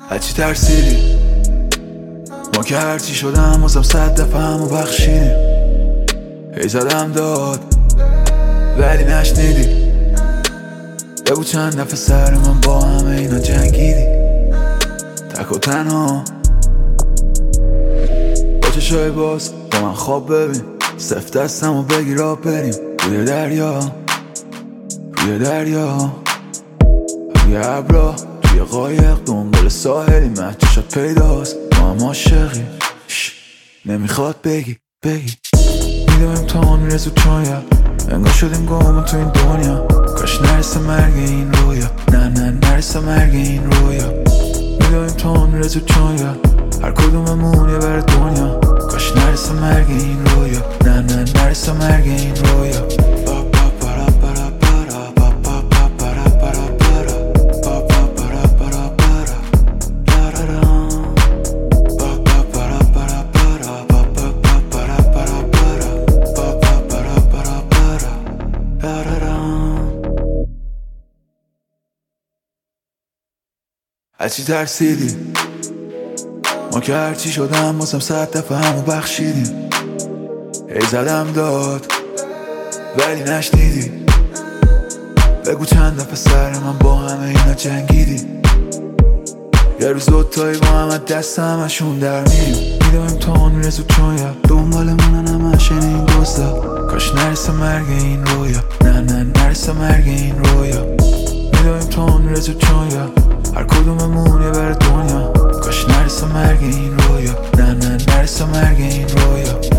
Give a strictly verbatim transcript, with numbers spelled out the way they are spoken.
هرچی ترسیدی ما که هرچی شدم بازم صد دفعه همو بخشیدیم. هی زدم داد ولی نشنیدی. بگو چند دفعه سر من با همه اینا جنگیدی. تک و تنها با چشای باز با من خواب ببین. سفت دستم و بگیر آب بریم روی دریا، روی دریا، روی ابرا، توی قایق دنبال ساحلی. مهچشات پیداست ما هم عاشقی. نمیخواد بگی بگی میدم امتحان میره زود چایم. انگار شدیم گم تو این دنیا. کاش نرسه مرگ این رویا. نه نه نرسه مرگ این رویا. میدم امتحان میره زود چایم. هر کدوممون یه بر دنیا. کاش نرسه مرگ این رویا. نه نه نرسه مرگ این رویا. هرچی ترسیدی ما که هرچی شدم بازم صد دفعه همو بخشیدیم. هی زدم داد ولی نشنیدی. بگو چند دفعه سر من با همه اینا جنگیدی. یه روز دوتایی با همه دست همشون در میریم. میدم امتحان میره زود چایم. دنبالمونن همش این دزدا. کاش نرسه مرگ این رویا. نه نه نرسه مرگ این رویا. میدم امتحان میره زود چایم. هر کدوممون یه بر دنیا. کاش نرسه مرگ این رویا. نه نه نرسه مرگ این رویا.